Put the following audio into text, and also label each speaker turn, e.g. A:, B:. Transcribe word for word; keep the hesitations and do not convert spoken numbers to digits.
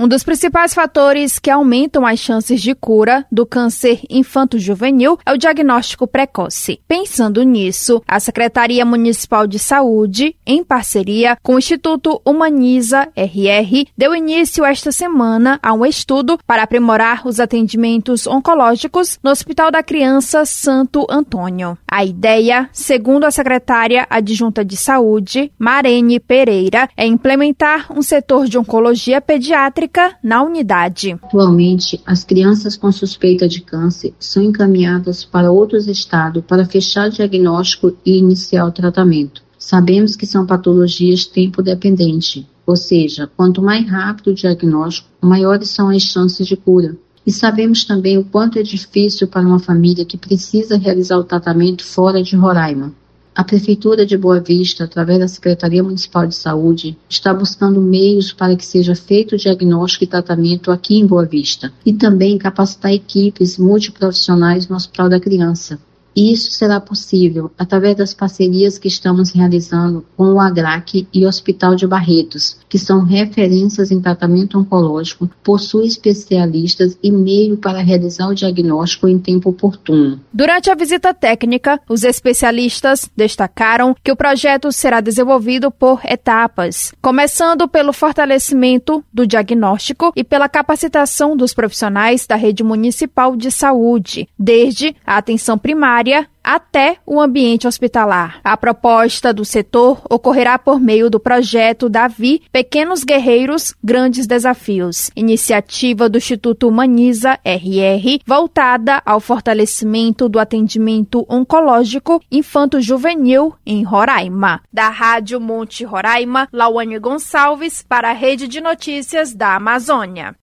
A: Um dos principais fatores que aumentam as chances de cura do câncer infanto-juvenil é o diagnóstico precoce. Pensando nisso, a Secretaria Municipal de Saúde, em parceria com o Instituto Humaniza R R, deu início esta semana a um estudo para aprimorar os atendimentos oncológicos no Hospital da Criança Santo Antônio. A ideia, segundo a secretária adjunta de Saúde, Marene Pereira, é implementar um setor de oncologia pediátrica na unidade.
B: Atualmente, as crianças com suspeita de câncer são encaminhadas para outros estados para fechar diagnóstico e iniciar o tratamento. Sabemos que são patologias tempo-dependentes, ou seja, quanto mais rápido o diagnóstico, maiores são as chances de cura. E sabemos também o quanto é difícil para uma família que precisa realizar o tratamento fora de Roraima. A Prefeitura de Boa Vista, através da Secretaria Municipal de Saúde, está buscando meios para que seja feito o diagnóstico e tratamento aqui em Boa Vista e também capacitar equipes multiprofissionais no Hospital da Criança. E isso será possível através das parcerias que estamos realizando com o AGRAC e o Hospital de Barretos, que são referências em tratamento oncológico, possuem especialistas e meio para realizar o diagnóstico em tempo oportuno.
A: Durante a visita técnica, os especialistas destacaram que o projeto será desenvolvido por etapas, começando pelo fortalecimento do diagnóstico e pela capacitação dos profissionais da rede municipal de saúde, desde a atenção primária até o ambiente hospitalar. A proposta do setor ocorrerá por meio do projeto Davi, Pequenos Guerreiros, Grandes Desafios, iniciativa do Instituto Humaniza R R, voltada ao fortalecimento do atendimento oncológico infanto-juvenil em Roraima. Da Rádio Monte Roraima, Lauane Gonçalves, para a Rede de Notícias da Amazônia.